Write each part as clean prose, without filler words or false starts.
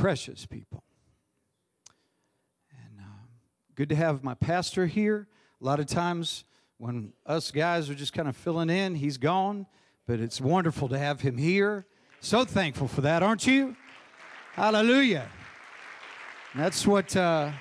precious people. And good to have my pastor here. A lot of times when us guys are just kind of filling in, he's gone. But it's wonderful to have him here. So thankful for that, aren't you? Hallelujah. That's what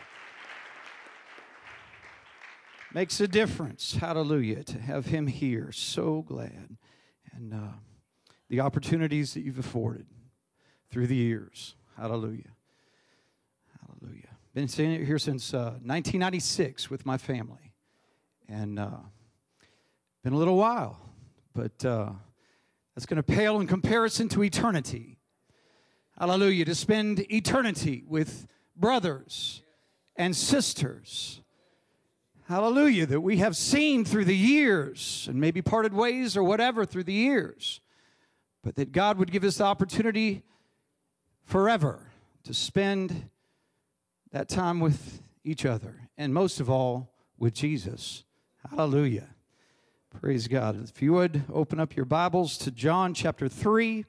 makes a difference. Hallelujah. To have him here. So glad. And the opportunities that you've afforded through the years. Hallelujah. Hallelujah. Been sitting here since 1996 with my family. And been a little while. But that's going to pale in comparison to eternity. Hallelujah. To spend eternity with brothers and sisters. Hallelujah. That we have seen through the years and maybe parted ways or whatever through the years. But that God would give us the opportunity forever to spend that time with each other. And most of all, with Jesus. Hallelujah. Praise God. If you would, open up your Bibles to John chapter 3.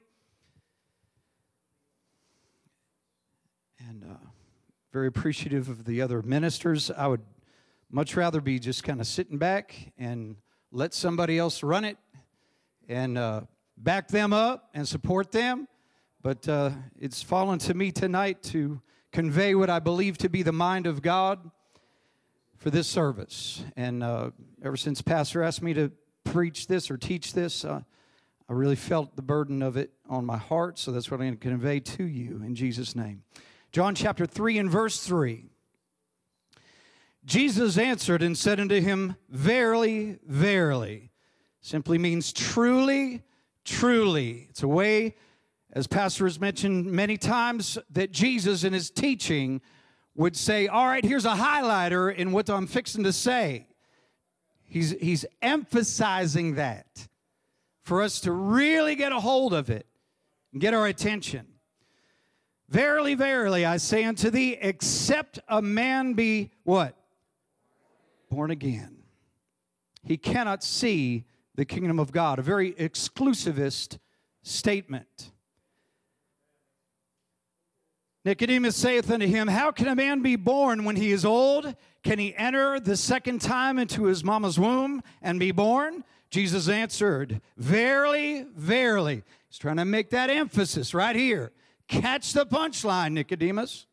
And very appreciative of the other ministers. I would much rather be just kind of sitting back and let somebody else run it and back them up and support them. But it's fallen to me tonight to convey what I believe to be the mind of God for this service. And ever since Pastor asked me to preach this or teach this, I really felt the burden of it on my heart. So that's what I'm going to convey to you in Jesus' name. John chapter 3 and verse 3. Jesus answered and said unto him, Verily, verily. Simply means truly, truly. It's a way, as Pastor has mentioned many times, that Jesus in his teaching would say, all right, here's a highlighter in what I'm fixing to say. He's emphasizing that for us to really get a hold of it and get our attention. Verily, verily, I say unto thee, except a man be what? Born again. He cannot see the kingdom of God. A very exclusivist statement. Nicodemus saith unto him, How can a man be born when he is old? Can he enter the second time into his mama's womb and be born? Jesus answered, Verily, verily. He's trying to make that emphasis right here. Catch the punchline, Nicodemus.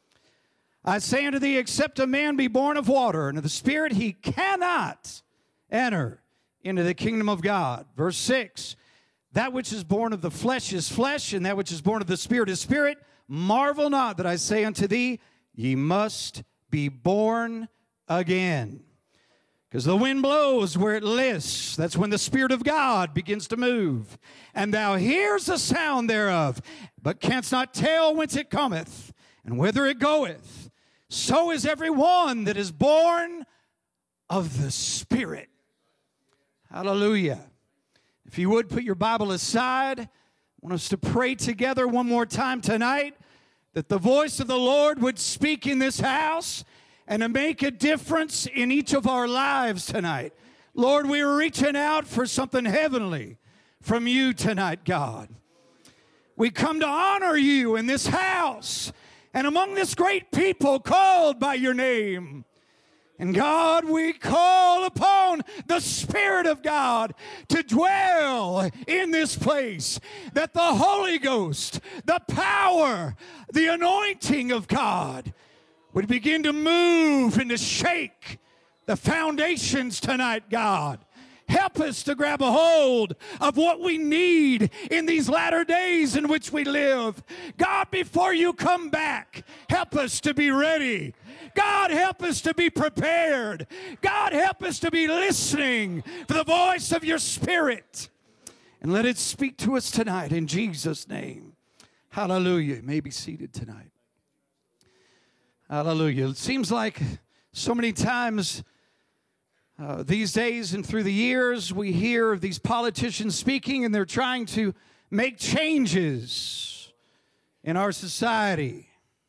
I say unto thee, except a man be born of water and of the Spirit, he cannot enter into the kingdom of God. Verse 6, That which is born of the flesh is flesh, and that which is born of the Spirit is spirit. Marvel not that I say unto thee, ye must be born again. Because the wind blows where it lists. That's when the Spirit of God begins to move. And thou hearest the sound thereof, but canst not tell whence it cometh, and whither it goeth. So is every one that is born of the Spirit. Hallelujah. If you would, put your Bible aside. I want us to pray together one more time tonight that the voice of the Lord would speak in this house and to make a difference in each of our lives tonight. Lord, we're reaching out for something heavenly from you tonight, God. We come to honor you in this house and among this great people called by your name. And God, we call upon the Spirit of God to dwell in this place, that the Holy Ghost, the power, the anointing of God would begin to move and to shake the foundations tonight, God. Help us to grab a hold of what we need in these latter days in which we live. God, before you come back, help us to be ready. God, help us to be prepared. God, help us to be listening for the voice of your Spirit. And let it speak to us tonight in Jesus' name. Hallelujah. You may be seated tonight. Hallelujah. It seems like so many times these days and through the years, we hear of these politicians speaking, and they're trying to make changes in our society,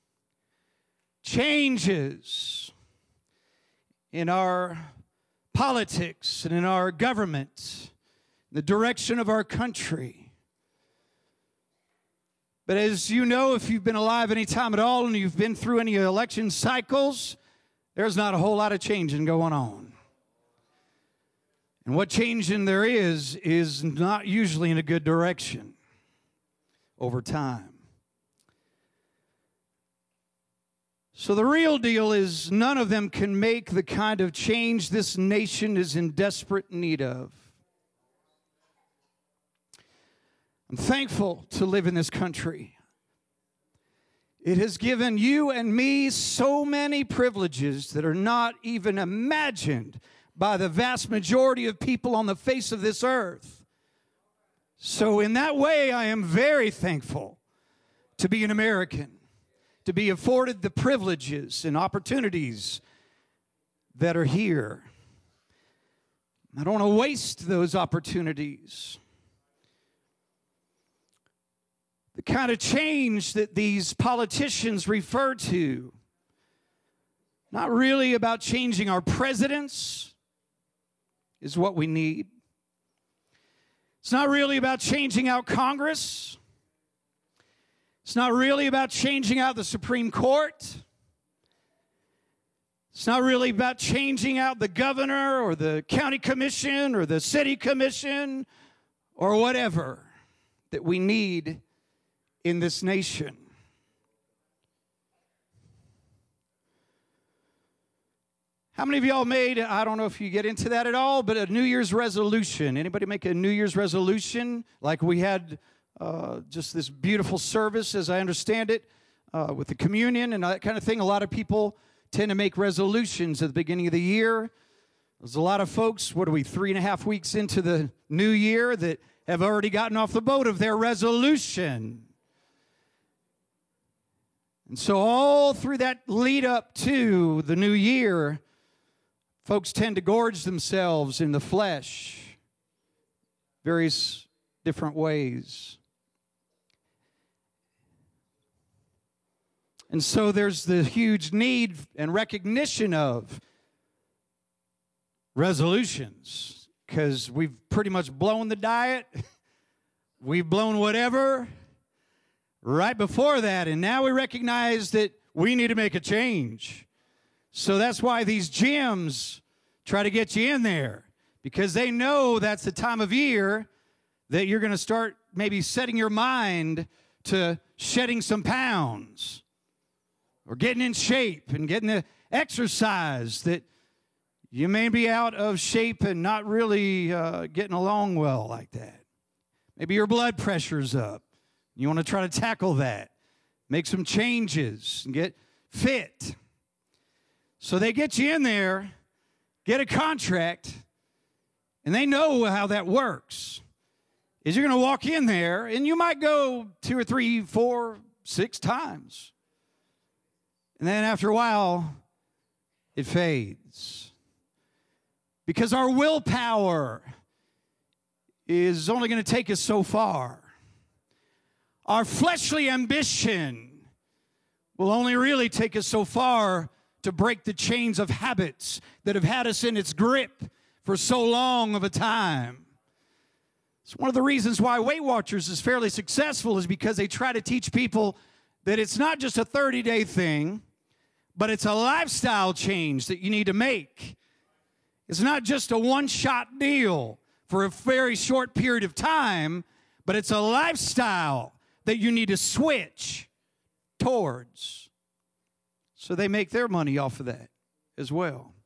changes in our politics and in our government, the direction of our country. But as you know, if you've been alive any time at all and you've been through any election cycles, there's not a whole lot of changing going on. And what changing there is not usually in a good direction over time. So the real deal is none of them can make the kind of change this nation is in desperate need of. I'm thankful to live in this country. It has given you and me so many privileges that are not even imagined by the vast majority of people on the face of this earth. So in that way, I am very thankful to be an American, to be afforded the privileges and opportunities that are here. I don't want to waste those opportunities. The kind of change that these politicians refer to, not really about changing our presidents, is what we need. It's not really about changing out Congress. It's not really about changing out the Supreme Court. It's not really about changing out the governor or the county commission or the city commission or whatever that we need in this nation. How many of y'all made, I don't know if you get into that at all, but a New Year's resolution? Anybody make a New Year's resolution? Like we had just this beautiful service, as I understand it, with the communion and that kind of thing. A lot of people tend to make resolutions at the beginning of the year. There's a lot of folks, 3.5 weeks into the new year, that have already gotten off the boat of their resolution. And so all through that lead up to the new year, folks tend to gorge themselves in the flesh, various different ways. And so there's the huge need and recognition of resolutions, because we've pretty much blown the diet. We've blown whatever right before that, and now we recognize that we need to make a change. So that's why these gyms try to get you in there, because they know that's the time of year that you're going to start maybe setting your mind to shedding some pounds or getting in shape and getting the exercise that you may be out of shape and not really getting along well like that. Maybe your blood pressure's up. You want to try to tackle that, make some changes, and get fit. So they get you in there, get a contract, and they know how that works. Is you're going to walk in there, and you might go 2 or 3, 4, 6 times. And then after a while, it fades. Because our willpower is only going to take us so far. Our fleshly ambition will only really take us so far to break the chains of habits that have had us in its grip for so long of a time. It's one of the reasons why Weight Watchers is fairly successful, is because they try to teach people that it's not just a 30-day thing, but it's a lifestyle change that you need to make. It's not just a one-shot deal for a very short period of time, but it's a lifestyle that you need to switch towards. So they make their money off of that as well.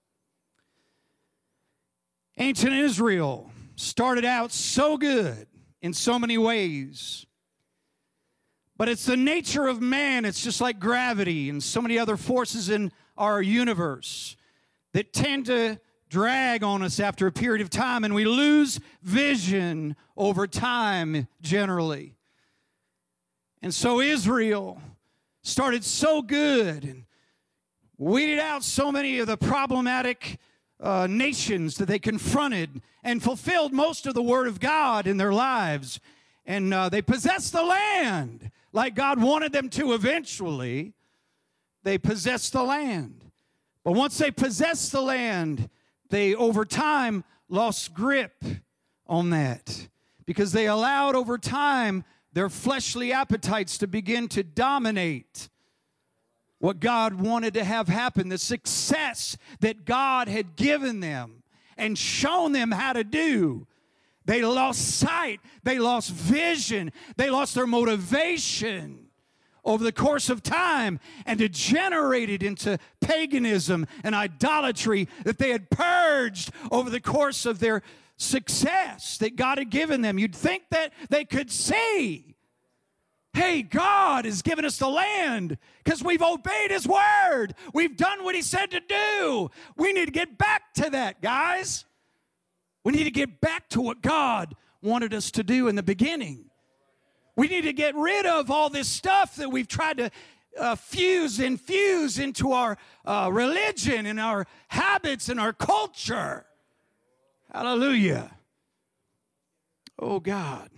Ancient Israel started out so good in so many ways, but it's the nature of man. It's just like gravity and so many other forces in our universe that tend to drag on us after a period of time, and we lose vision over time generally. And so Israel started so good and weeded out so many of the problematic nations that they confronted, and fulfilled most of the Word of God in their lives. And they possessed the land like God wanted them to eventually. They possessed the land. But once they possessed the land, they over time lost grip on that, because they allowed over time their fleshly appetites to begin to dominate what God wanted to have happen, the success that God had given them and shown them how to do. They lost sight. They lost vision. They lost their motivation over the course of time and degenerated into paganism and idolatry that they had purged over the course of their success that God had given them. You'd think that they could see, hey, God has given us the land because we've obeyed His word. We've done what He said to do. We need to get back to that, guys. We need to get back to what God wanted us to do in the beginning. We need to get rid of all this stuff that we've tried to infuse into our religion and our habits and our culture. Hallelujah. Oh, God.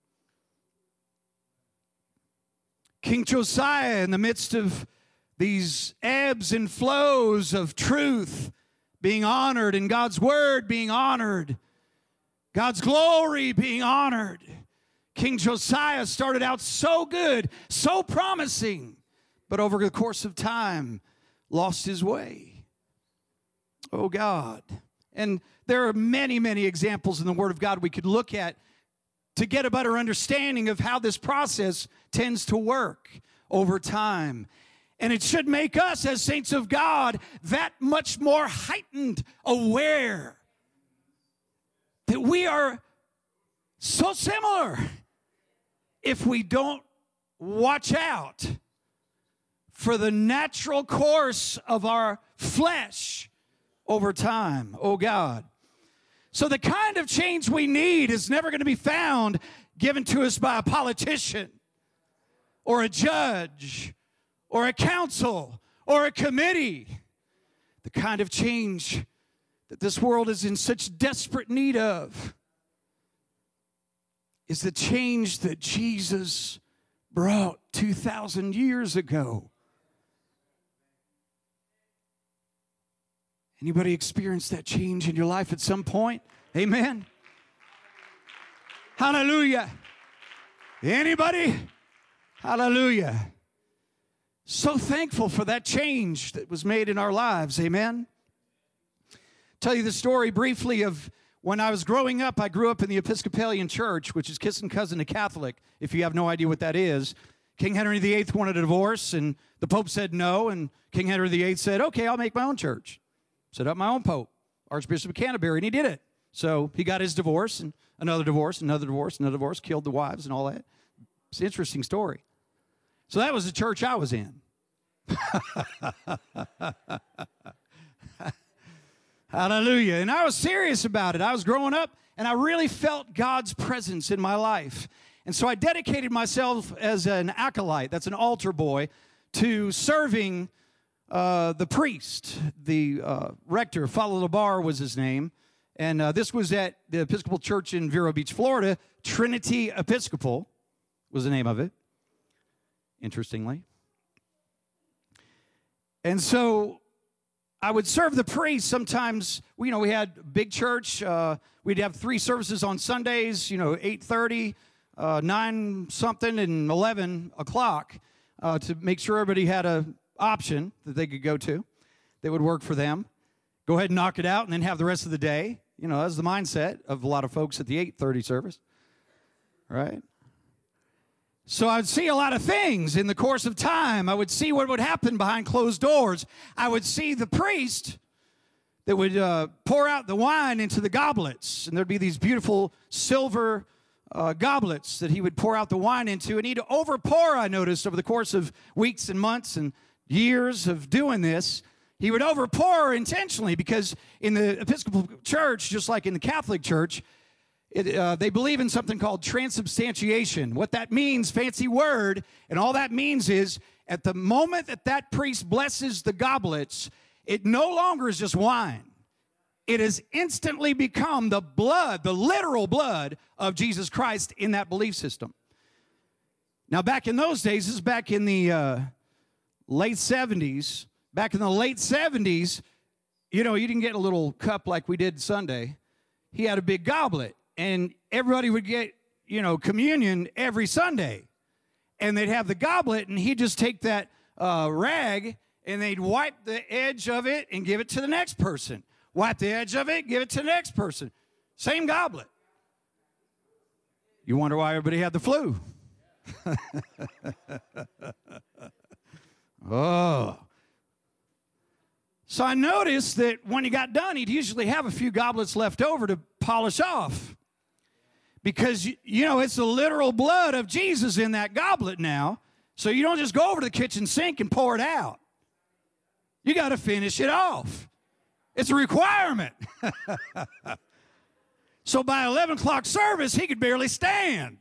King Josiah, in the midst of these ebbs and flows of truth being honored and God's word being honored, God's glory being honored, King Josiah started out so good, so promising, but over the course of time, lost his way. Oh, God. And there are many, many examples in the Word of God we could look at to get a better understanding of how this process tends to work over time. And it should make us, as saints of God, that much more heightened aware that we are so similar if we don't watch out for the natural course of our flesh over time. Oh, God. So the kind of change we need is never going to be found given to us by a politician or a judge or a council or a committee. The kind of change that this world is in such desperate need of is the change that Jesus brought 2,000 years ago. Anybody experienced that change in your life at some point? Amen. Hallelujah. Anybody? Hallelujah. So thankful for that change that was made in our lives. Amen. Tell you the story briefly of when I was growing up. I grew up in the Episcopalian Church, which is kissing cousin to Catholic, if you have no idea what that is. King Henry VIII wanted a divorce, and the Pope said no, and King Henry VIII said, okay, I'll make my own church. Set up my own Pope, Archbishop of Canterbury, and he did it. So he got his divorce, and another divorce, another divorce, another divorce, killed the wives and all that. It's an interesting story. So that was the church I was in. Hallelujah. And I was serious about it. I was growing up, and I really felt God's presence in my life. And so I dedicated myself as an acolyte, that's an altar boy, to serving the priest, the rector. Father LaBar was his name. And this was at the Episcopal Church in Vero Beach, Florida. Trinity Episcopal was the name of it, interestingly. And so I would serve the priest. Sometimes, we had a big church. We'd have 3 services on Sundays, 8:30, 9-something, and 11 o'clock to make sure everybody had an option that they could go to that would work for them. Go ahead and knock it out and then have the rest of the day. That's the mindset of a lot of folks at the 8:30 service, right? So I would see a lot of things in the course of time. I would see what would happen behind closed doors. I would see the priest that would pour out the wine into the goblets. And there'd be these beautiful silver goblets that he would pour out the wine into. And he'd overpour, I noticed, over the course of weeks and months and years of doing this. He would overpour intentionally because in the Episcopal Church, just like in the Catholic Church, they believe in something called transubstantiation. What that means, fancy word, and all that means is at the moment that priest blesses the goblets, it no longer is just wine. It has instantly become the blood, the literal blood of Jesus Christ in that belief system. Now, back in those days, this is back in the late 70s. Back in the late 70s, you didn't get a little cup like we did Sunday. He had a big goblet. And everybody would get, communion every Sunday. And they'd have the goblet, and he'd just take that rag, and they'd wipe the edge of it and give it to the next person. Wipe the edge of it, give it to the next person. Same goblet. You wonder why everybody had the flu. Oh. So I noticed that when he got done, he'd usually have a few goblets left over to polish off. Because, it's the literal blood of Jesus in that goblet now. So you don't just go over to the kitchen sink and pour it out. You got to finish it off. It's a requirement. So by 11 o'clock service, he could barely stand.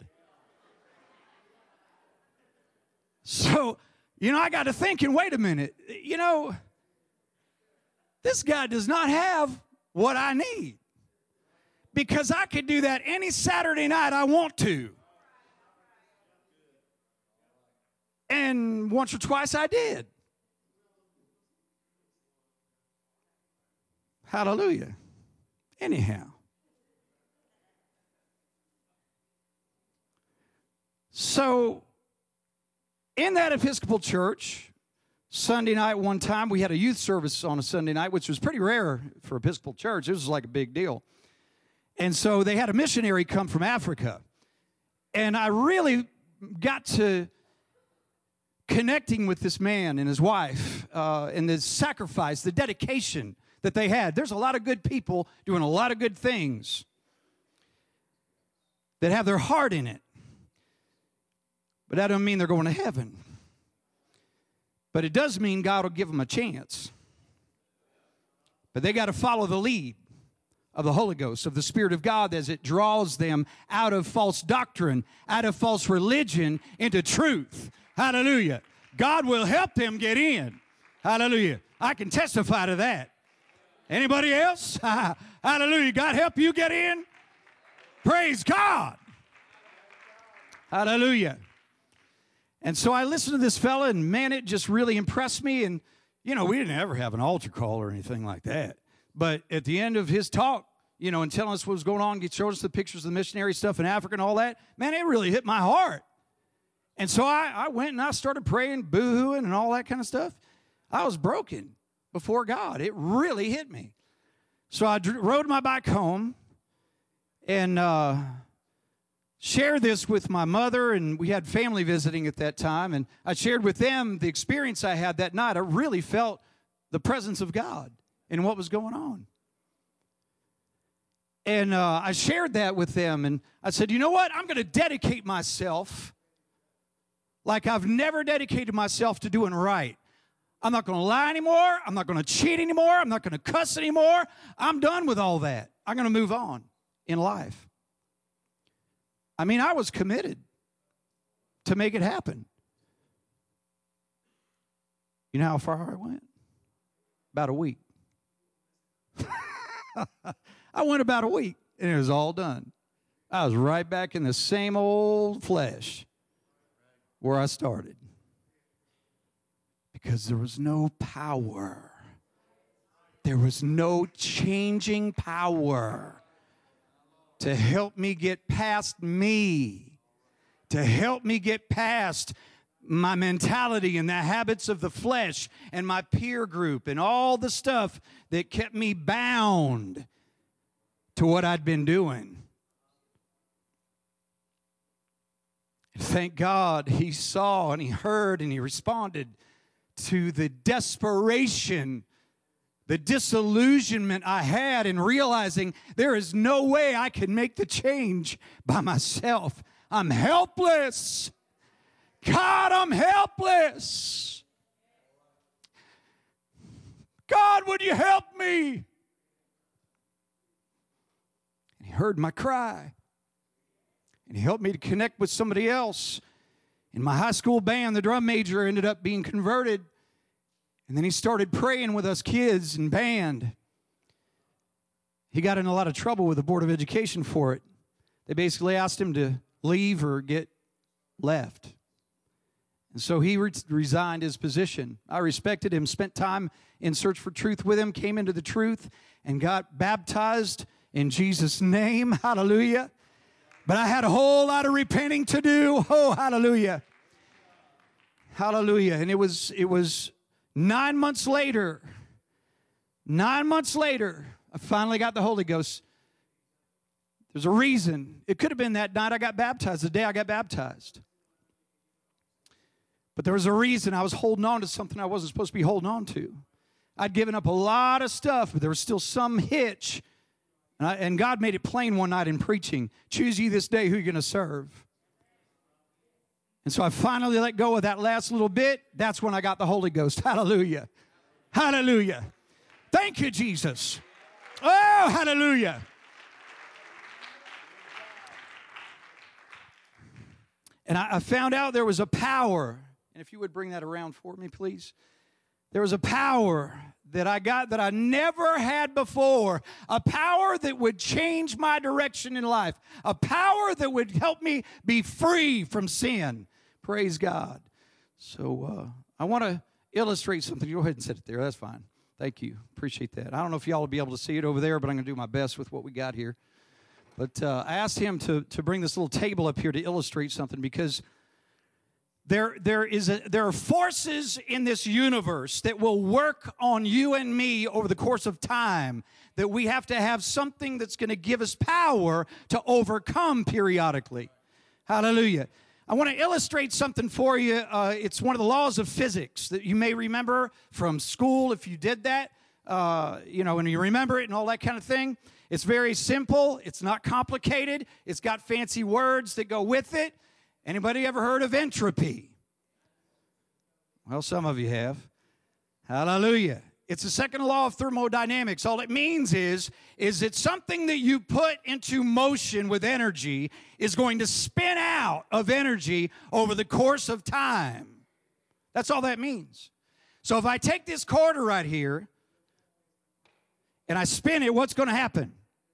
So, I got to thinking, wait a minute, this guy does not have what I need. Because I could do that any Saturday night I want to. And once or twice I did. Hallelujah. Anyhow. So, in that Episcopal church, Sunday night one time, we had a youth service on a Sunday night, which was pretty rare for Episcopal church. It was like a big deal. And so they had a missionary come from Africa. And I really got to connecting with this man and his wife and the sacrifice, the dedication that they had. There's a lot of good people doing a lot of good things that have their heart in it. But that doesn't mean they're going to heaven. But it does mean God will give them a chance. But they got to follow the lead of the Holy Ghost, of the Spirit of God, as it draws them out of false doctrine, out of false religion, into truth. Hallelujah. God will help them get in. Hallelujah. I can testify to that. Anybody else? Hallelujah. God help you get in? Praise God. Hallelujah. And so I listened to this fella, and man, it just really impressed me. And, we didn't ever have an altar call or anything like that. But at the end of his talk, and telling us what was going on, he showed us the pictures of the missionary stuff in Africa and all that. Man, it really hit my heart. And so I went and I started praying, boo-hooing and all that kind of stuff. I was broken before God. It really hit me. So I rode my bike home and shared this with my mother, and we had family visiting at that time. And I shared with them the experience I had that night. I really felt the presence of God in what was going on. And I shared that with them, and I said, you know what? I'm going to dedicate myself like I've never dedicated myself to doing right. I'm not going to lie anymore. I'm not going to cheat anymore. I'm not going to cuss anymore. I'm done with all that. I'm going to move on in life. I mean, I was committed to make it happen. You know how far I went? About a week. I went about a week, and it was all done. I was right back in the same old flesh where I started. Because there was no power. There was no changing power to help me get past me, to help me get past my mentality and the habits of the flesh and my peer group and all the stuff that kept me bound to what I'd been doing. And thank God he saw and he heard and he responded to the desperation, the disillusionment I had in realizing there is no way I can make the change by myself. I'm helpless. God, I'm helpless. God, would you help me? And he heard my cry. And he helped me to connect with somebody else. In my high school band, the drum major ended up being converted. And then he started praying with us kids in band. He got in a lot of trouble with the Board of Education for it. They basically asked him to leave or get left. And so he resigned his position. I respected him, spent time in search for truth with him, came into the truth, and got baptized in Jesus' name. Hallelujah. But I had a whole lot of repenting to do. Oh, hallelujah. Hallelujah. And it was 9 months later, I finally got the Holy Ghost. There's a reason. It could have been that night I got baptized, the day I got baptized. But there was a reason. I was holding on to something I wasn't supposed to be holding on to. I'd given up a lot of stuff, but there was still some hitch. And God made it plain one night in preaching. Choose ye this day who you're going to serve. And so I finally let go of that last little bit. That's when I got the Holy Ghost. Hallelujah. Hallelujah. Thank you, Jesus. Oh, hallelujah. And I found out there was a power. And if you would bring that around for me, please. There was a power that I got that I never had before. A power that would change my direction in life. A power that would help me be free from sin. Praise God. So I want to illustrate something. Go ahead and set it there. That's fine. Thank you. Appreciate that. I don't know if y'all will be able to see it over there, but I'm going to do my best with what we got here. But I asked him to bring this little table up here to illustrate something because there are forces in this universe that will work on you and me over the course of time that we have to have something that's going to give us power to overcome periodically. Hallelujah. I want to illustrate something for you. It's one of the laws of physics that you may remember from school if you did that, and you remember it and all that kind of thing. It's very simple. It's not complicated. It's got fancy words that go with it. Anybody ever heard of entropy? Well, some of you have. Hallelujah. It's the second law of thermodynamics. All it means is that something that you put into motion with energy is going to spin out of energy over the course of time. That's all that means. So if I take this quarter right here and I spin it, what's going to happen?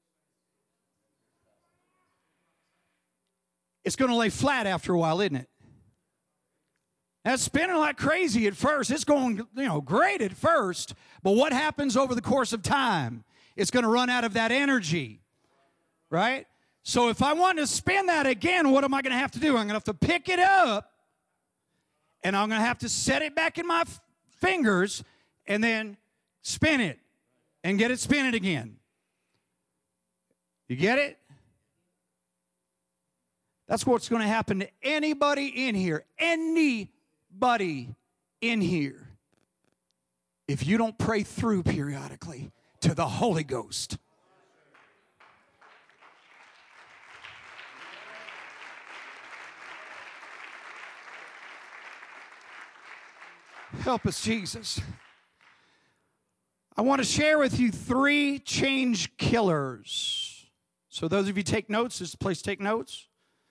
It's going to lay flat after a while, isn't it? That's spinning like crazy at first. It's going, great at first. But what happens over the course of time? It's going to run out of that energy, right? So if I want to spin that again, what am I going to have to do? I'm going to have to pick it up, and I'm going to have to set it back in my fingers, and then spin it, and get it spinning again. You get it? That's what's going to happen to anybody in here. Anybody in here. If you don't pray through periodically to the Holy Ghost. Help us, Jesus. I want to share with you 3 change killers. So those of you take notes, this is the place to take notes.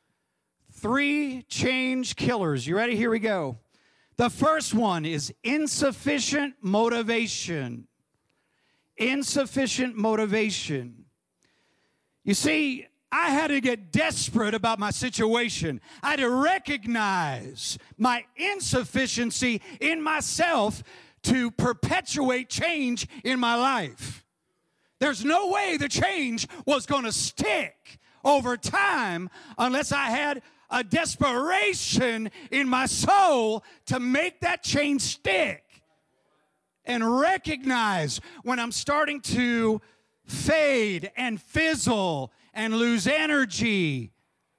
3 change killers. You ready? Here we go. The first one is insufficient motivation. Insufficient motivation. You see, I had to get desperate about my situation. I had to recognize my insufficiency in myself to perpetuate change in my life. There's no way the change was going to stick over time unless I had a desperation in my soul to make that change stick and recognize when I'm starting to fade and fizzle and lose energy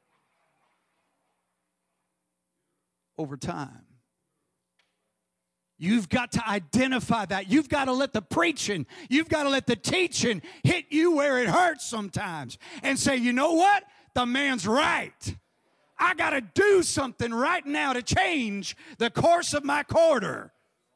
over time. You've got to identify that. You've got to let the preaching, you've got to let the teaching hit you where it hurts sometimes and say, you know what? The man's right. I got to do something right now to change the course of my quarter.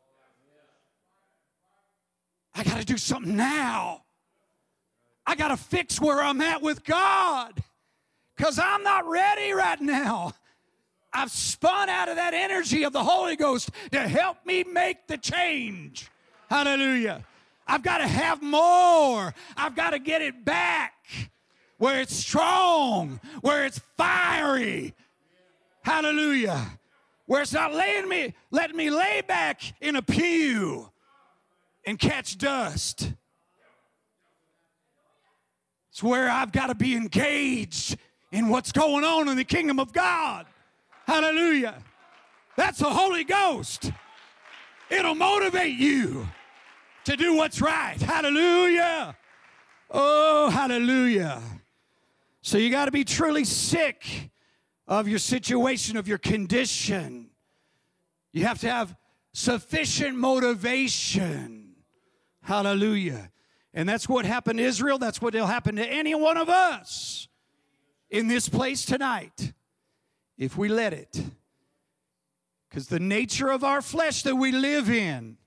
I got to do something now. I got to fix where I'm at with God because I'm not ready right now. I've spun out of that energy of the Holy Ghost to help me make the change. Hallelujah. I've got to have more. I've got to get it back where it's strong, where it's fiery. Hallelujah. Where it's not letting me lay back in a pew and catch dust. It's where I've got to be engaged in what's going on in the kingdom of God. Hallelujah. That's the Holy Ghost. It'll motivate you to do what's right. Hallelujah. Oh, hallelujah. So you got to be truly sick of your situation, of your condition. You have to have sufficient motivation. Hallelujah. And that's what happened to Israel. That's what will happen to any one of us in this place tonight, if we let it. Because the nature of our flesh that we live in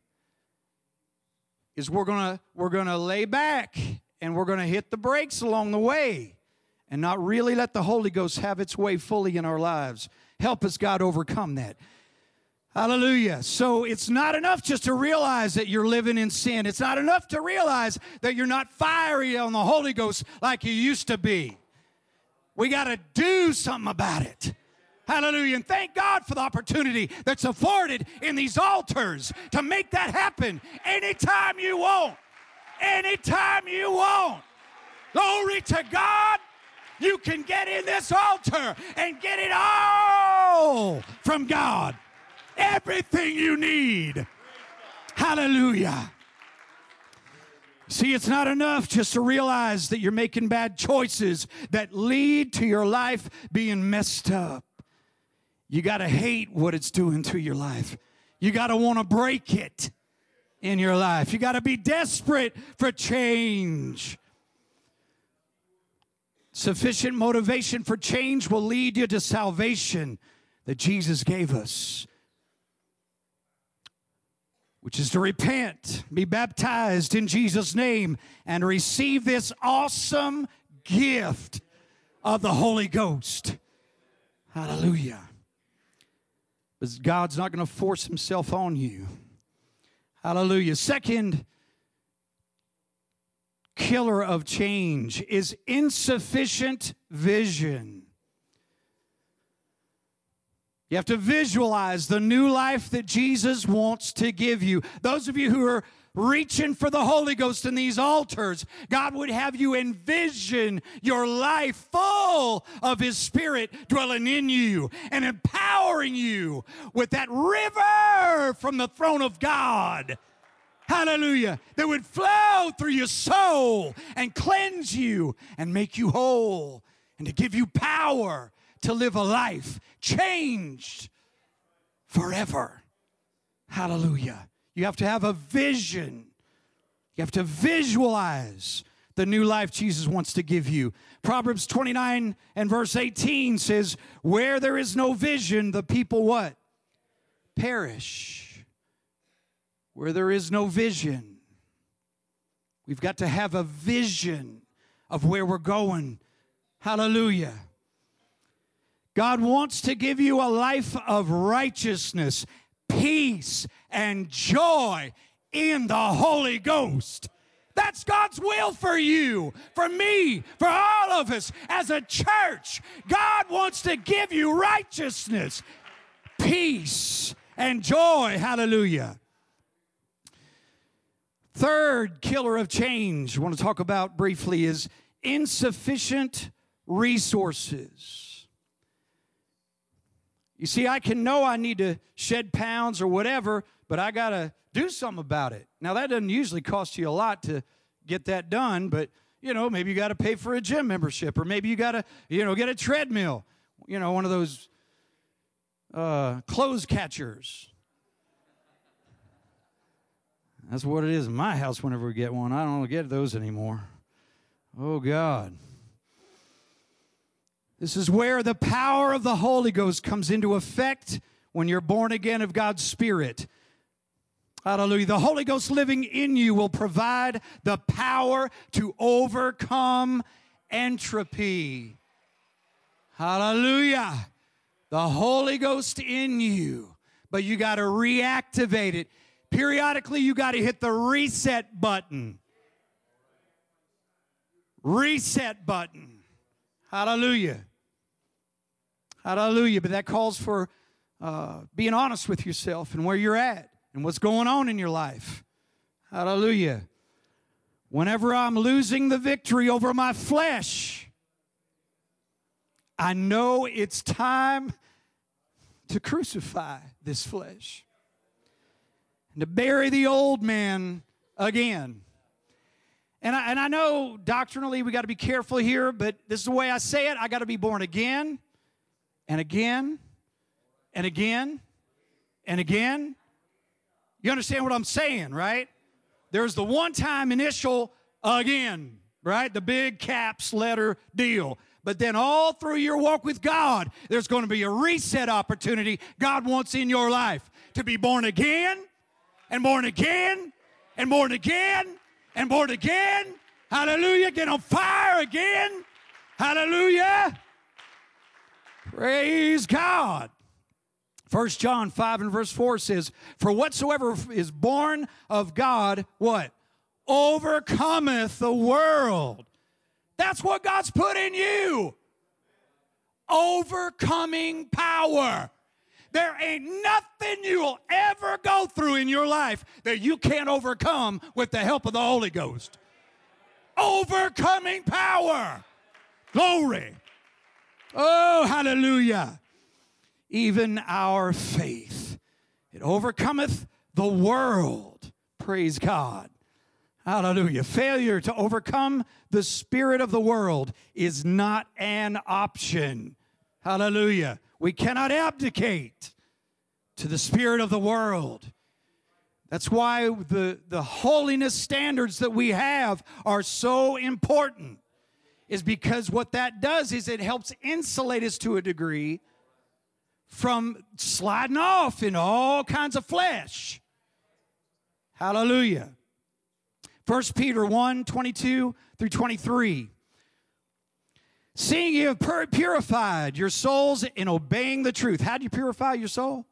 is we're gonna lay back and we're gonna hit the brakes along the way and not really let the Holy Ghost have its way fully in our lives. Help us, God, overcome that. Hallelujah. So it's not enough just to realize that you're living in sin. It's not enough to realize that you're not fiery on the Holy Ghost like you used to be. We got to do something about it. Hallelujah. And thank God for the opportunity that's afforded in these altars to make that happen anytime you want. Anytime you want. Glory to God. You can get in this altar and get it all from God. Everything you need. Hallelujah. See, it's not enough just to realize that you're making bad choices that lead to your life being messed up. You got to hate what it's doing to your life. You got to want to break it in your life. You got to be desperate for change. Sufficient motivation for change will lead you to salvation that Jesus gave us, which is to repent, be baptized in Jesus' name, and receive this awesome gift of the Holy Ghost. Hallelujah. But God's not going to force himself on you. Hallelujah. Second killer of change is insufficient vision. You have to visualize the new life that Jesus wants to give you. Those of you who are reaching for the Holy Ghost in these altars, God would have you envision your life full of His Spirit dwelling in you and empowering you with that river from the throne of God. Hallelujah. That would flow through your soul and cleanse you and make you whole and to give you power to live a life changed forever. Hallelujah. You have to have a vision. You have to visualize the new life Jesus wants to give you. Proverbs 29 and verse 18 says, where there is no vision, the people what? Perish. Where there is no vision. We've got to have a vision of where we're going. Hallelujah. God wants to give you a life of righteousness, peace, and joy in the Holy Ghost. That's God's will for you, for me, for all of us as a church. God wants to give you righteousness, peace, and joy. Hallelujah. Third killer of change I want to talk about briefly is insufficient resources. You see, I can know I need to shed pounds or whatever, but I got to do something about it. Now, that doesn't usually cost you a lot to get that done, but, you know, maybe you got to pay for a gym membership, or maybe you got to, get a treadmill, one of those clothes catchers. That's what it is in my house whenever we get one. I don't get those anymore. Oh, God. This is where the power of the Holy Ghost comes into effect when you're born again of God's Spirit. Hallelujah. The Holy Ghost living in you will provide the power to overcome entropy. Hallelujah. The Holy Ghost in you. But you got to reactivate it. Periodically, you got to hit the reset button. Reset button. Hallelujah. Hallelujah. But that calls for being honest with yourself and where you're at and what's going on in your life. Hallelujah. Whenever I'm losing the victory over my flesh, I know it's time to crucify this flesh and to bury the old man again. And I know doctrinally we got to be careful here, but this is the way I say it. I got to be born again and again and again and again. You understand what I'm saying, right? There's the one-time initial again, right? The big caps letter deal. But then all through your walk with God, there's going to be a reset opportunity God wants in your life to be born again and born again and born again and born again. Hallelujah. Get on fire again. Hallelujah. Praise God. 1 John 5 and verse 4 says, for whatsoever is born of God, what? Overcometh the world. That's what God's put in you. Overcoming power. There ain't nothing you'll ever go through in your life that you can't overcome with the help of the Holy Ghost. Overcoming power. Glory. Oh, hallelujah. Even our faith. It overcometh the world. Praise God. Hallelujah. Failure to overcome the spirit of the world is not an option. Hallelujah. We cannot abdicate to the spirit of the world. That's why the holiness standards that we have are so important, is because what that does is it helps insulate us to a degree from sliding off in all kinds of flesh. Hallelujah. 1 Peter 1, 22 through 23. Seeing you have purified your souls in obeying the truth. How do you purify your soul?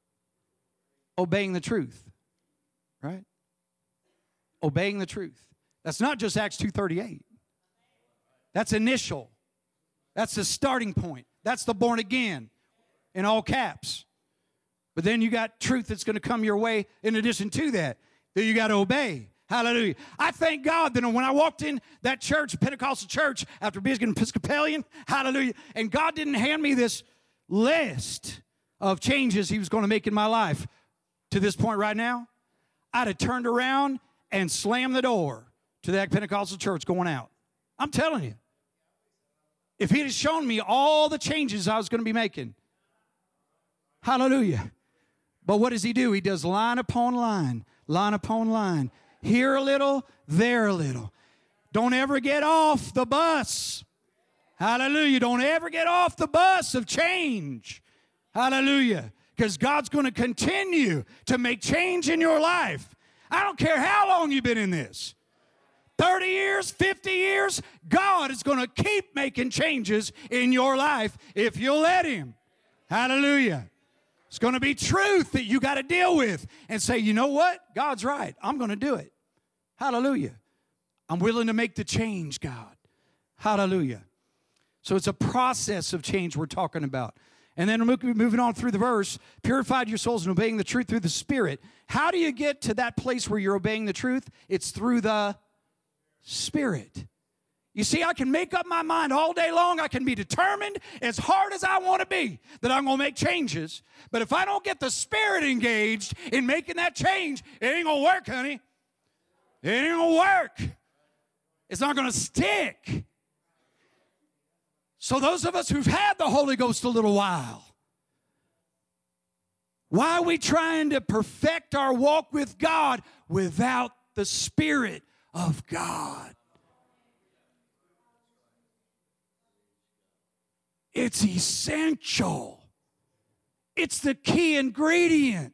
Obeying the truth. Right? Obeying the truth. That's not just Acts 2:38. That's initial. That's the starting point. That's the born again in all caps. But then you got truth that's going to come your way in addition to that you got to obey. Hallelujah. I thank God that when I walked in that church, Pentecostal church, after being an Episcopalian, hallelujah, and God didn't hand me this list of changes he was going to make in my life to this point right now, I'd have turned around and slammed the door to that Pentecostal church going out. I'm telling you. If he'd have shown me all the changes I was going to be making. Hallelujah. But what does he do? He does line upon line upon line. Here a little, there a little. Don't ever get off the bus. Hallelujah. Don't ever get off the bus of change. Hallelujah. Because God's going to continue to make change in your life. I don't care how long you've been in this. 30 years, 50 years, God is going to keep making changes in your life if you'll let him. Hallelujah. It's going to be truth that you got to deal with and say, you know what? God's right. I'm going to do it. Hallelujah. I'm willing to make the change, God. Hallelujah. So it's a process of change we're talking about. And then moving on through the verse, purified your souls and obeying the truth through the Spirit. How do you get to that place where you're obeying the truth? It's through the Spirit. You see, I can make up my mind all day long. I can be determined as hard as I want to be that I'm going to make changes. But if I don't get the Spirit engaged in making that change, it ain't going to work, honey. It ain't going to work. It's not going to stick. So those of us who've had the Holy Ghost a little while, why are we trying to perfect our walk with God without the Spirit of God? It's essential. It's the key ingredient.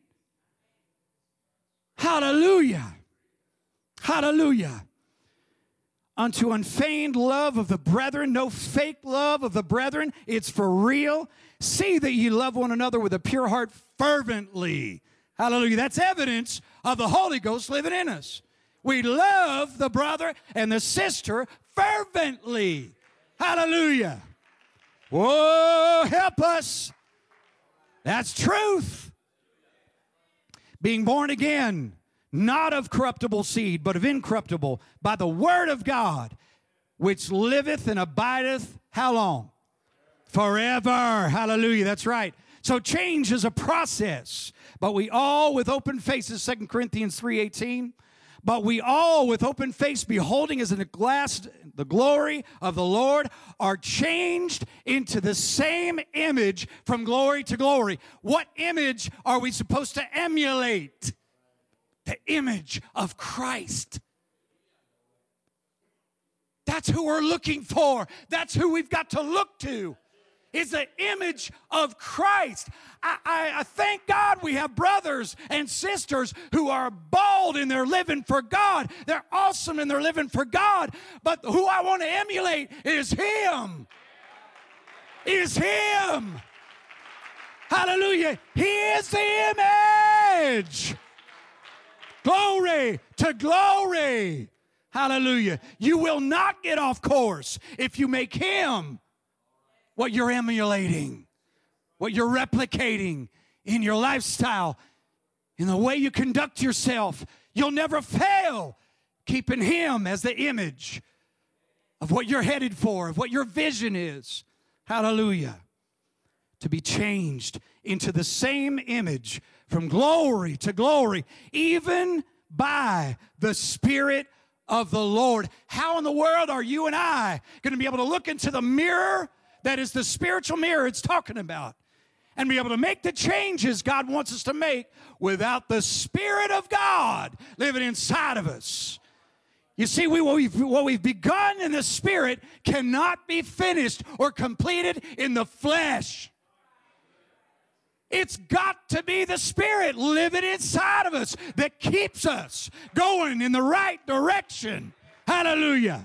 Hallelujah. Hallelujah. Unto unfeigned love of the brethren, no fake love of the brethren. It's for real. See that ye love one another with a pure heart fervently. Hallelujah. That's evidence of the Holy Ghost living in us. We love the brother and the sister fervently. Hallelujah. Whoa, help us. That's truth. Being born again, not of corruptible seed, but of incorruptible, by the word of God, which liveth and abideth, how long? forever. Hallelujah. That's right. So change is a process, but we all with open faces, 2 Corinthians 3:18, but we all with open face beholding as in a glass the glory of the Lord are changed into the same image from glory to glory. What image are we supposed to emulate? The image of Christ. That's who we're looking for. That's who we've got to look to. Is the image of Christ. I thank God we have brothers and sisters who are bold in their living for God. They're awesome in their living for God. But who I want to emulate is Him. Is Him. Hallelujah. He is the image. Glory to glory. Hallelujah. You will not get off course if you make Him what you're emulating, what you're replicating in your lifestyle, in the way you conduct yourself. You'll never fail keeping Him as the image of what you're headed for, of what your vision is. Hallelujah. To be changed into the same image from glory to glory, even by the Spirit of the Lord. How in the world are you and I going to be able to look into the mirror that is the spiritual mirror it's talking about and be able to make the changes God wants us to make without the Spirit of God living inside of us? You see, what we've begun in the Spirit cannot be finished or completed in the flesh. It's got to be the Spirit living inside of us that keeps us going in the right direction. Hallelujah.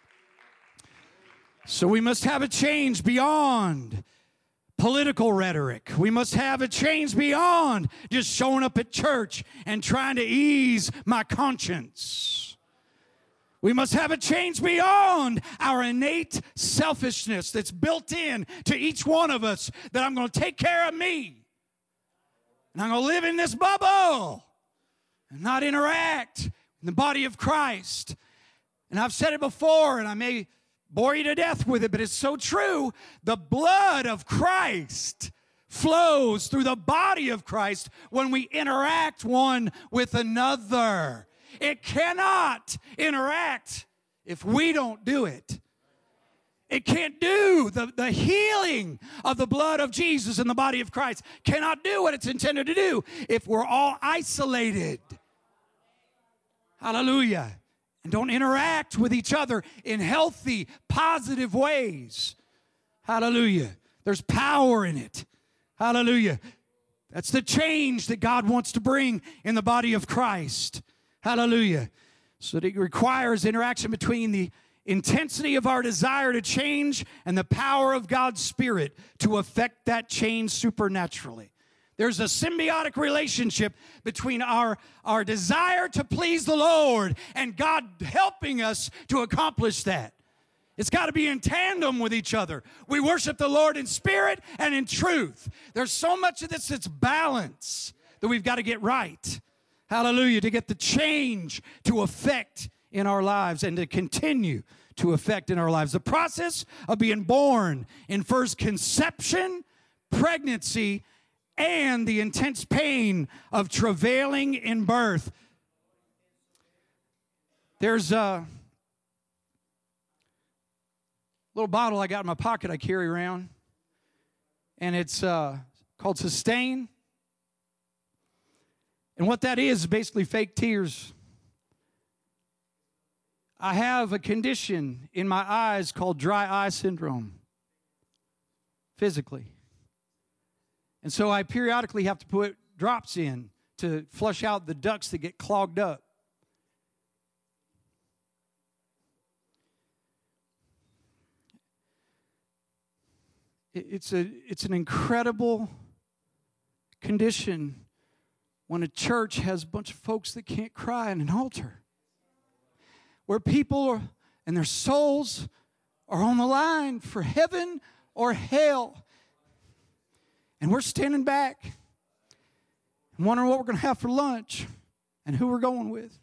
So we must have a change beyond political rhetoric. We must have a change beyond just showing up at church and trying to ease my conscience. We must have a change beyond our innate selfishness that's built in to each one of us, that I'm going to take care of me. And I'm going to live in this bubble and not interact in the body of Christ. And I've said it before, and I may bore you to death with it, but it's so true. The blood of Christ flows through the body of Christ when we interact one with another. It cannot interact if we don't do it. It can't do the healing of the blood of Jesus in the body of Christ. Cannot do what it's intended to do if we're all isolated. Hallelujah. And don't interact with each other in healthy, positive ways. Hallelujah. There's power in it. Hallelujah. That's the change that God wants to bring in the body of Christ. Hallelujah. So it requires interaction between the intensity of our desire to change and the power of God's Spirit to affect that change supernaturally. There's a symbiotic relationship between our desire to please the Lord and God helping us to accomplish that. It's got to be in tandem with each other. We worship the Lord in spirit and in truth. There's so much of this that's balance that we've got to get right. Hallelujah. To get the change to affect in our lives and to continue to affect in our lives. The process of being born in first conception, pregnancy, and the intense pain of travailing in birth. There's a little bottle I got in my pocket I carry around, and it's called Sustain. And what that is basically fake tears. I have a condition in my eyes called dry eye syndrome, physically. And so I periodically have to put drops in to flush out the ducts that get clogged up. It's an incredible condition when a church has a bunch of folks that can't cry in an altar, where people and their souls are on the line for heaven or hell. And we're standing back and wondering what we're going to have for lunch and who we're going with.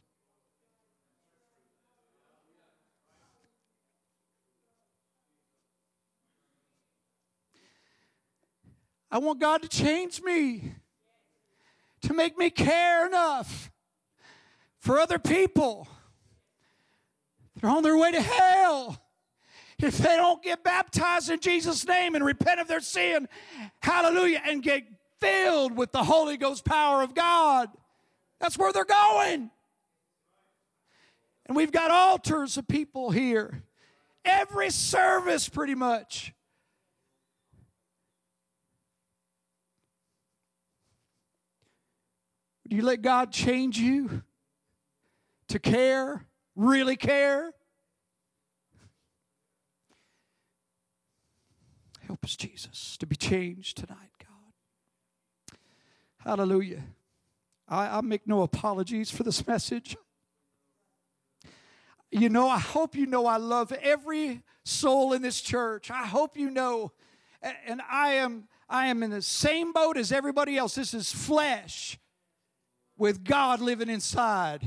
I want God to change me, to make me care enough for other people. They're on their way to hell. If they don't get baptized in Jesus' name and repent of their sin, hallelujah, and get filled with the Holy Ghost power of God, that's where they're going. And we've got altars of people here. Every service, pretty much. Do you let God change you to care, really care? Help us, Jesus, to be changed tonight, God. Hallelujah. I make no apologies for this message. You know, I hope you know I love every soul in this church. I hope you know. And I am in the same boat as everybody else. This is flesh with God living inside.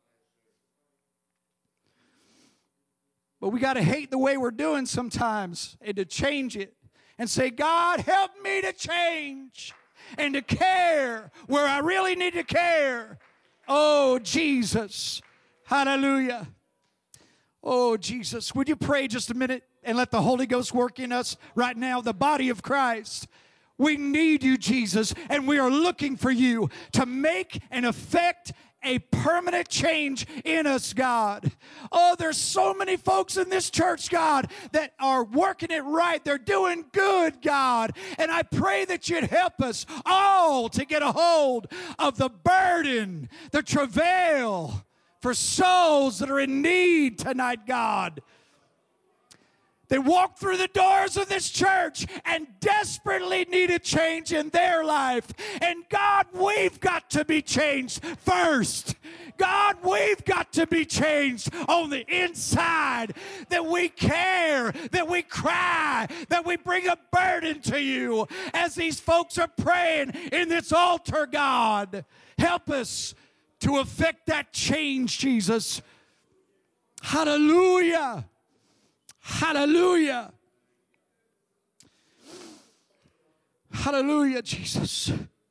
But we got to hate the way we're doing sometimes and to change it and say, God, help me to change and to care where I really need to care. Oh, Jesus. Hallelujah. Oh, Jesus. Would you pray just a minute and let the Holy Ghost work in us right now, the body of Christ? We need you, Jesus, and we are looking for you to make and effect a permanent change in us, God. Oh, there's so many folks in this church, God, that are working it right. They're doing good, God. And I pray that you'd help us all to get a hold of the burden, the travail for souls that are in need tonight, God. They walk through the doors of this church and desperately need a change in their life. And God, we've got to be changed first. God, we've got to be changed on the inside. That we care, that we cry, that we bring a burden to you as these folks are praying in this altar, God. Help us to effect that change, Jesus. Hallelujah. Hallelujah. Hallelujah, Jesus.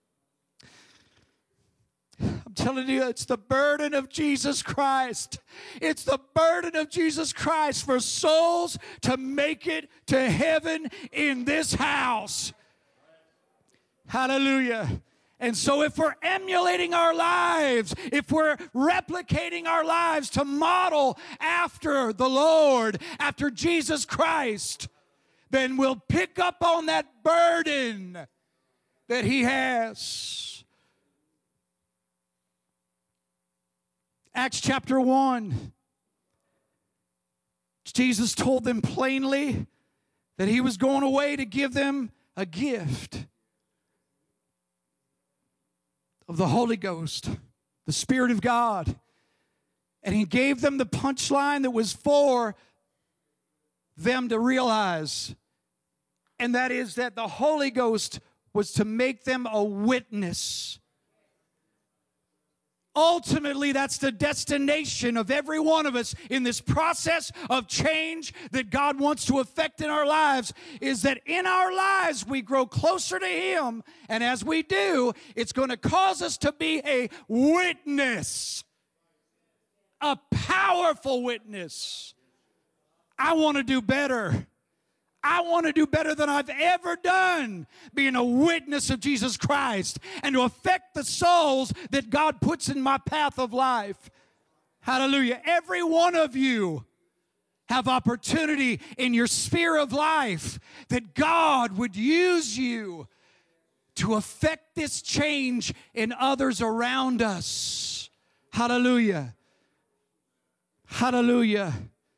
I'm telling you, it's the burden of Jesus Christ. It's the burden of Jesus Christ for souls to make it to heaven in this house. Hallelujah. And so if we're emulating our lives, if we're replicating our lives to model after the Lord, after Jesus Christ, then we'll pick up on that burden that He has. Acts chapter 1. Jesus told them plainly that He was going away to give them a gift of the Holy Ghost, the Spirit of God. And He gave them the punchline that was for them to realize. And that is that the Holy Ghost was to make them a witness. Ultimately, that's the destination of every one of us in this process of change that God wants to effect in our lives, is that in our lives we grow closer to Him, and as we do, it's going to cause us to be a witness, a powerful witness. I want to do better. I want to do better than I've ever done, being a witness of Jesus Christ and to affect the souls that God puts in my path of life. Hallelujah. Every one of you have opportunity in your sphere of life that God would use you to affect this change in others around us. Hallelujah. Hallelujah.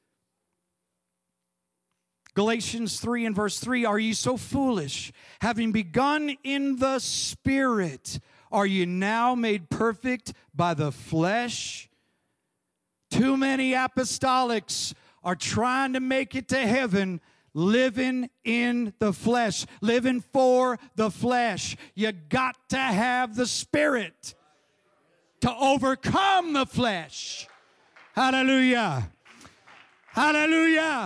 Galatians 3 and verse 3, are ye so foolish? Having begun in the Spirit, are you now made perfect by the flesh? Too many apostolics are trying to make it to heaven living in the flesh, living for the flesh. You got to have the Spirit to overcome the flesh. Hallelujah. Hallelujah.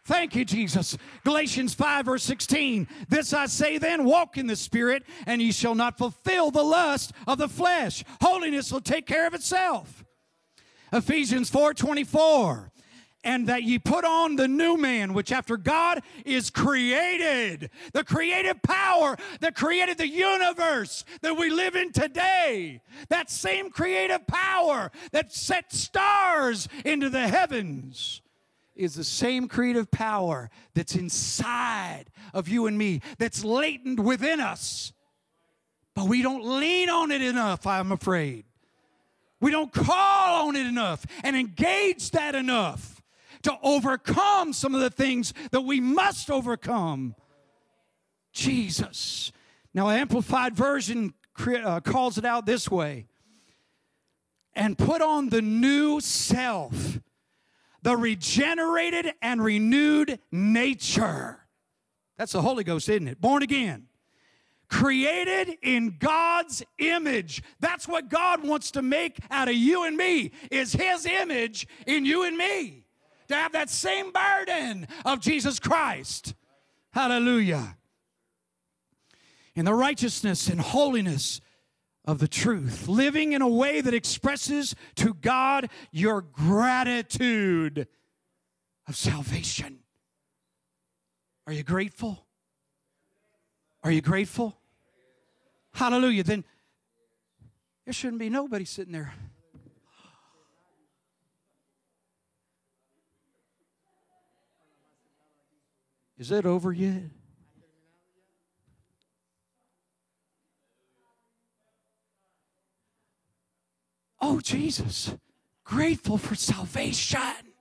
Thank you, Jesus. Galatians 5, verse 16. This I say then, walk in the Spirit, and ye shall not fulfill the lust of the flesh. Holiness will take care of itself. Ephesians 4:24. And that ye put on the new man, which after God is created. The creative power that created the universe that we live in today. That same creative power that set stars into the heavens is the same creative power that's inside of you and me, that's latent within us. But we don't lean on it enough, I'm afraid. We don't call on it enough and engage that enough to overcome some of the things that we must overcome. Jesus. Now, Amplified Version calls it out this way. And put on the new self, the regenerated and renewed nature. That's the Holy Ghost, isn't it? Born again. Created in God's image. That's what God wants to make out of you and me, is His image in you and me. To have that same burden of Jesus Christ. Hallelujah. In the righteousness and holiness of the truth. Living in a way that expresses to God your gratitude of salvation. Are you grateful? Are you grateful? Hallelujah. Then there shouldn't be nobody sitting there. Is it over yet? Oh, Jesus. Grateful for salvation.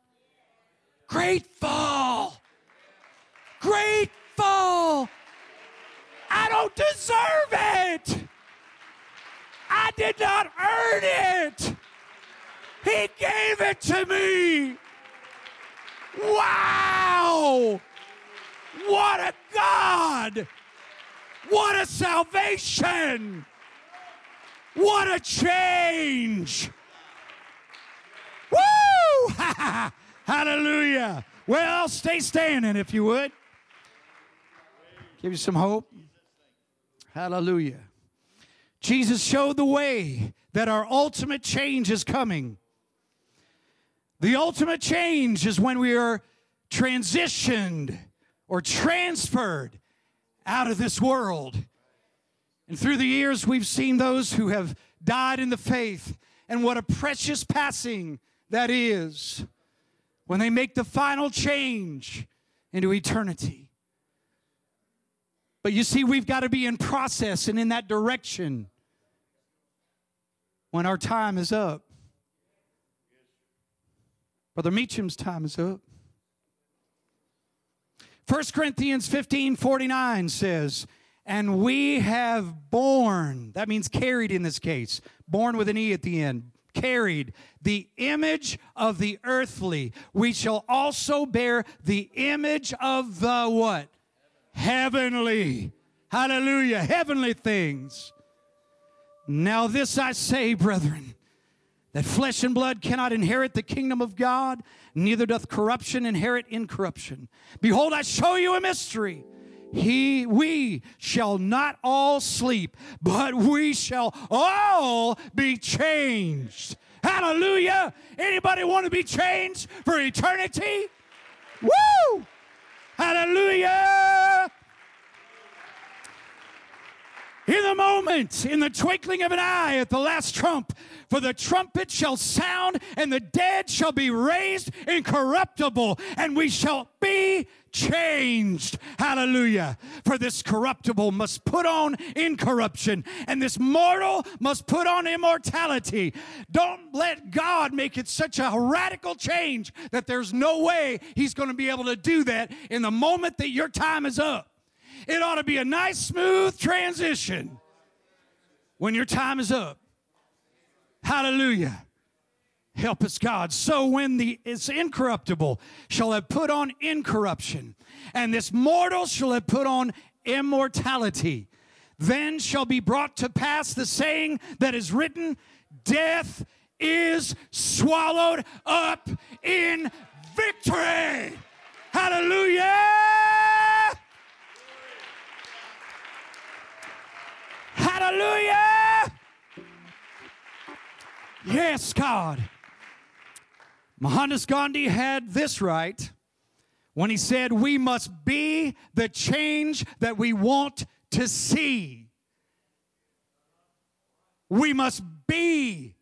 Grateful. Grateful. I don't deserve it. I did not earn it. He gave it to me. Wow. What a God! What a salvation! What a change! Woo! Hallelujah! Well, stay standing if you would. Give you some hope. Hallelujah. Jesus showed the way that our ultimate change is coming. The ultimate change is when we are transitioned or transferred out of this world. And through the years, we've seen those who have died in the faith, and what a precious passing that is when they make the final change into eternity. But you see, we've got to be in process and in that direction when our time is up. Brother Meacham's time is up. 1 Corinthians 15:49 says, and we have borne, that means carried in this case, born with an E at the end, carried the image of the earthly. We shall also bear the image of the what? Heavenly. Hallelujah. Heavenly things. Now this I say, brethren, that flesh and blood cannot inherit the kingdom of God, neither doth corruption inherit incorruption. Behold, I show you a mystery. We shall not all sleep, but we shall all be changed. Hallelujah. Anybody want to be changed for eternity? Woo! Hallelujah. In the moment, in the twinkling of an eye, at the last trump, for the trumpet shall sound, and the dead shall be raised incorruptible, and we shall be changed. Hallelujah. For this corruptible must put on incorruption, and this mortal must put on immortality. Don't let God make it such a radical change that there's no way He's going to be able to do that in the moment that your time is up. It ought to be a nice, smooth transition when your time is up. Hallelujah. Help us, God. So when it's incorruptible shall have put on incorruption, and this mortal shall have put on immortality, then shall be brought to pass the saying that is written, death is swallowed up in victory. Hallelujah! Hallelujah! Yes, God. Mahatma Gandhi had this right when he said, we must be the change that we want to see. We must be.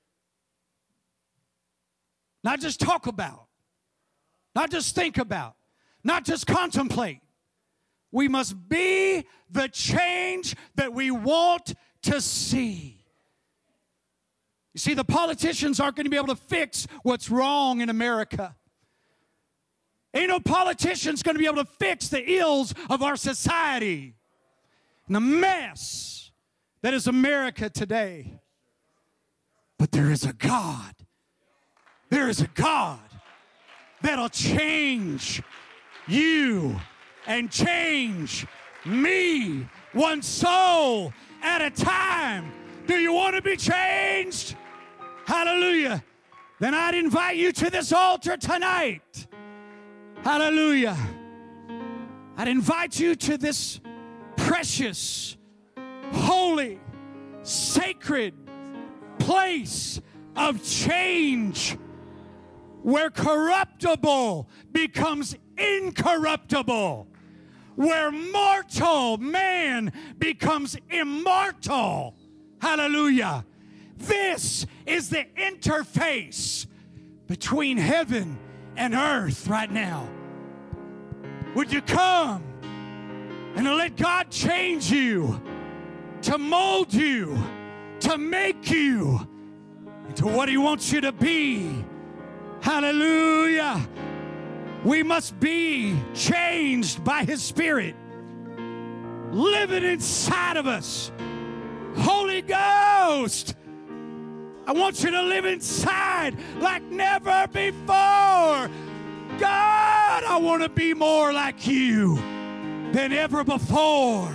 Not just talk about. Not just think about. Not just contemplate. We must be the change that we want to see. You see, the politicians aren't going to be able to fix what's wrong in America. Ain't no politician's going to be able to fix the ills of our society and the mess that is America today. But there is a God. There is a God that'll change you and change me one soul at a time. Do you want to be changed? Hallelujah. Then I'd invite you to this altar tonight. Hallelujah. I'd invite you to this precious, holy, sacred place of change where corruptible becomes incorruptible, where mortal man becomes immortal. Hallelujah. This is the interface between heaven and earth right now. Would you come and let God change you, to mold you, to make you into what He wants you to be? Hallelujah. We must be changed by His Spirit living inside of us. Holy Ghost, I want you to live inside like never before. God, I want to be more like you than ever before.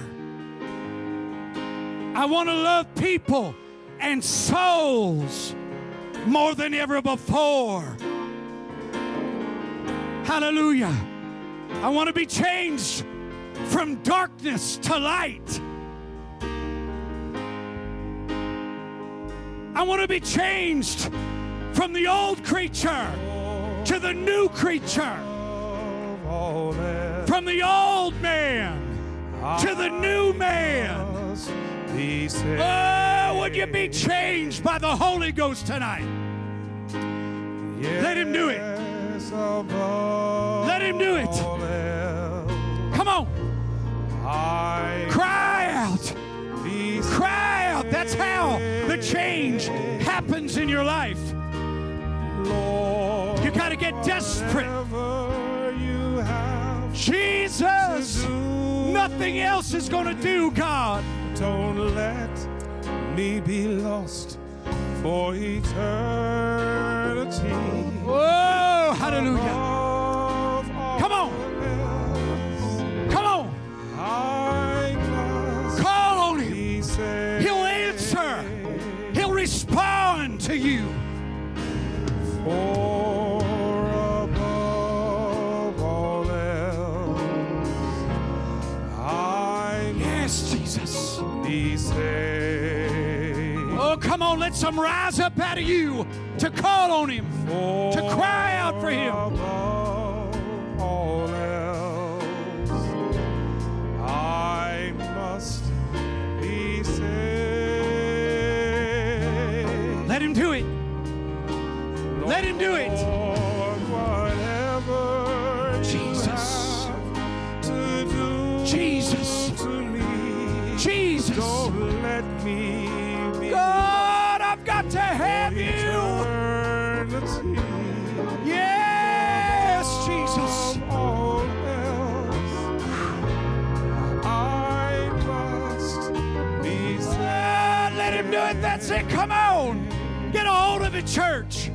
I want to love people and souls more than ever before. Hallelujah. I want to be changed from darkness to light. I want to be changed from the old creature to the new creature. From the old man to the new man. Oh, would you be changed by the Holy Ghost tonight? Let Him do it. Let Him do it. Come on. Cry out. Cry out. That's how the change happens in your life. You got to get desperate. Jesus, nothing else is going to do, God. Don't let me be lost for eternity. Oh, hallelujah. Come on. Come on. Call on Him. He'll answer. He'll respond to you. For above all else, Yes, Jesus. be saved. Oh, come on. Let some rise up out of you to call on Him, to cry out for Him. Above all else, I must be saved. Let Him do it. Let Him do it. Lord, whatever Jesus. you have to do Jesus. to me, Jesus. don't let me be God, I've got to have you. eternity. Yes, Jesus. Above all else, I must be saved. Let Him do it. That's it. Come on. Get a hold of it, church.